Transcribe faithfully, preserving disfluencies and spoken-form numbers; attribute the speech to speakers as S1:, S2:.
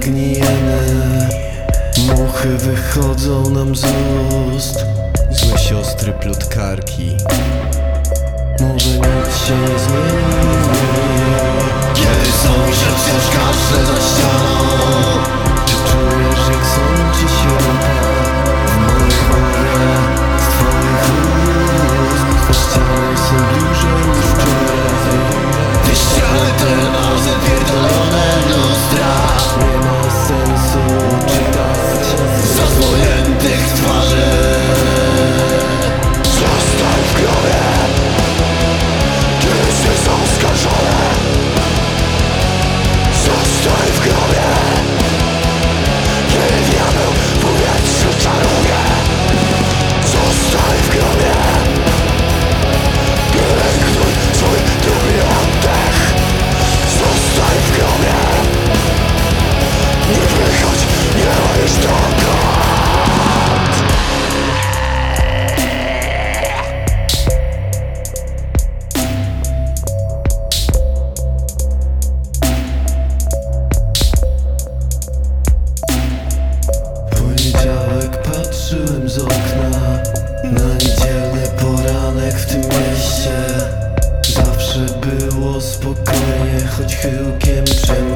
S1: gnijemy. Muchy wychodzą nam z ust, złe siostry plotkarki. Może nic się nie zmieni, kiedy sąsiad wciąż kaszle za ścianą. Czy czujesz, jak sączy się ropa w mojej głowie z twoich ust? Te ściany są bliżej niż wczoraj. Te ściany te ma zapierdolone lustra. Nie ma sensu czytać zasłoniętych twarzy. Zostań w grobie, kiedy są skarżone. Zostań w grobie, kiedy diabeł w powietrzu czaruje. Zostań w grobie, pielęgnuj swój drugi oddech. Zostań w grobie, nie wychodź, nie ma już dokąd. Poniedziałek patrzyłem z okna na niedzielny poranek w tym mieście. Zawsze było spokojnie, choć chyłkiem przemysł.